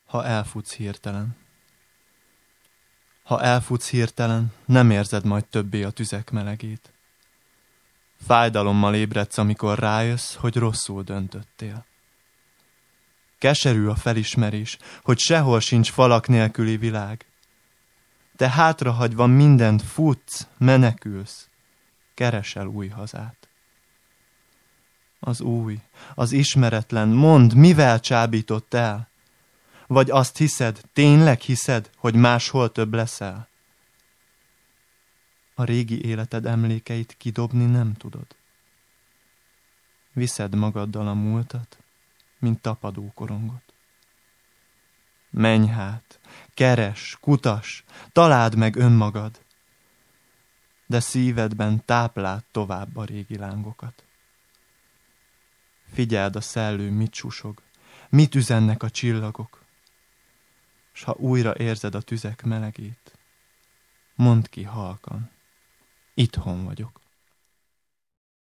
Ha elfutsz hirtelen. Ha elfutsz hirtelen, nem érzed majd többé a tüzek melegét. Fájdalommal ébredsz, amikor rájössz, hogy rosszul döntöttél. Keserű a felismerés, hogy sehol sincs falak nélküli világ. Te hátrahagyva mindent futsz, menekülsz, keresel új hazát. Az új, az ismeretlen, mondd, mivel csábított el? Vagy azt hiszed, tényleg hiszed, hogy máshol több leszel? A régi életed emlékeit kidobni nem tudod. Viszed magaddal a múltat, mint tapadó korongot. Menj hát, keres, kutas, találd meg önmagad, de szívedben tápláld tovább a régi lángokat. Figyeld a szellő, mit susog, mit üzennek a csillagok, s ha újra érzed a tüzek melegét, mondd ki halkan, itthon vagyok.